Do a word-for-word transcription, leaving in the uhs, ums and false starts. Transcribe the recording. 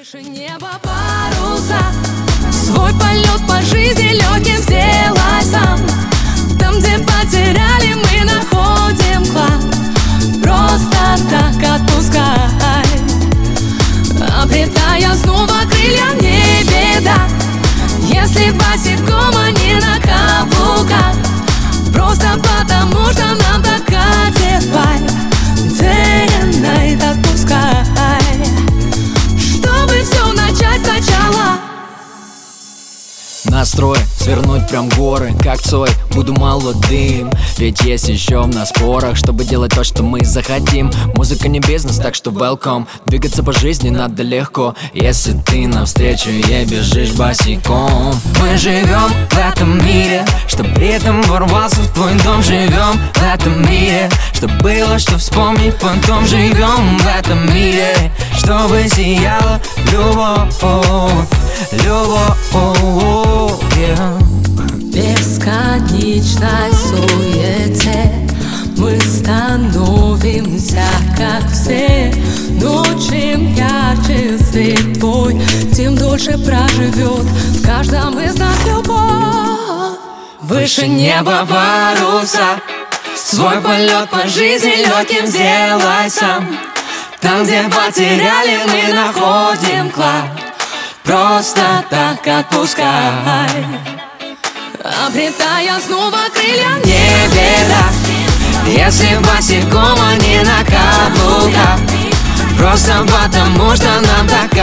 Выше неба паруса, свой полет по жизни легким сделай сам. Там, где потеряли, мы находим клад. Просто так отпускай, обретая снова крылья, не беда. Если босиком, а не на каблуках, просто потому что нам так катит вайб. Day and night отпускай, чтобы все начать сначала. Настрой свернуть прям горы, как Цой, буду молодым. Ведь есть еще в нас порох, чтобы делать то, что мы захотим. Музыка не бизнес, так что welcome. Двигаться по жизни надо легко, если ты навстречу ей бежишь босиком. Мы живем в этом мире, чтоб ритм ворвался в твой дом. Живем в этом мире, чтоб было что вспомнить потом. Живем в этом мире, чтобы сияла любовь, любовь, yeah. В бесконечной суете мы становимся как все. Но чем ярче свет твой, тем дольше проживет в каждом из нас любовь. Выше неба паруса, свой полет по жизни легким сделай сам. Там, где потеряли, мы находим клад. Просто так отпускай, обретая снова крылья, не беда. Если босиком, а не на каблуках, просто потому что нам так